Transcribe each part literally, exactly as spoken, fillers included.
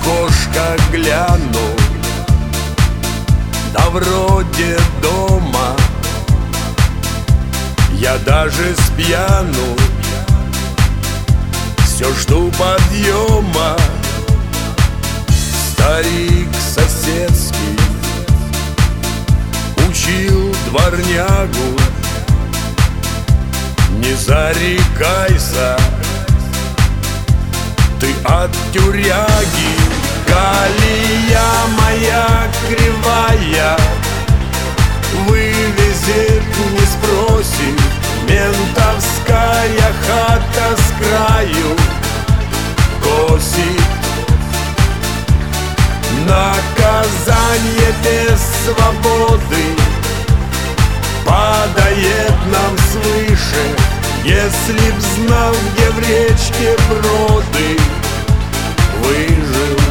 окошко гляну, да вроде дома. Я даже спьяну, все жду подъема. Старик соседский учил дворнягу: не зарекайся ты от тюряги. Колея моя кривая вывезет, не спросит. Ментовская хата с краю косит. Наказание без свободы падает нам свыше. Если б знал, где в речке броды выжил.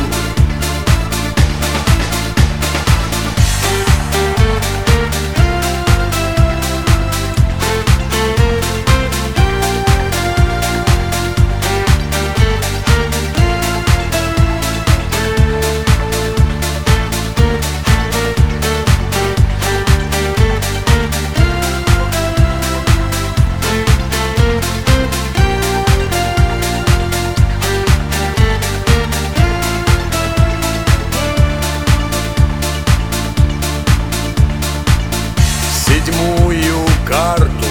Седьмую карту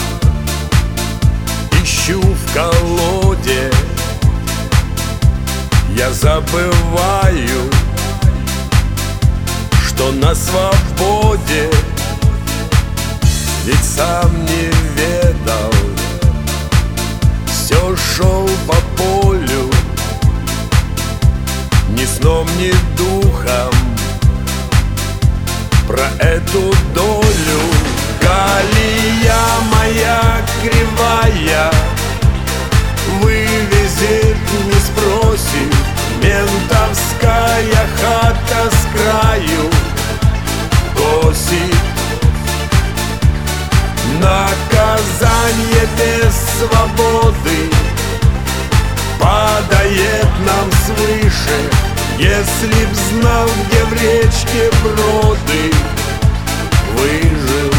ищу в колоде. Я забываю, что на свободе. Ведь сам не ведал, все шел по полю, ни сном, ни духом про эту долю. Колея моя кривая вывезет, не спросит. Ментовская хата с краю косит. Наказание без свободы падает нам свыше. Если б знал, где в речке броды выжил.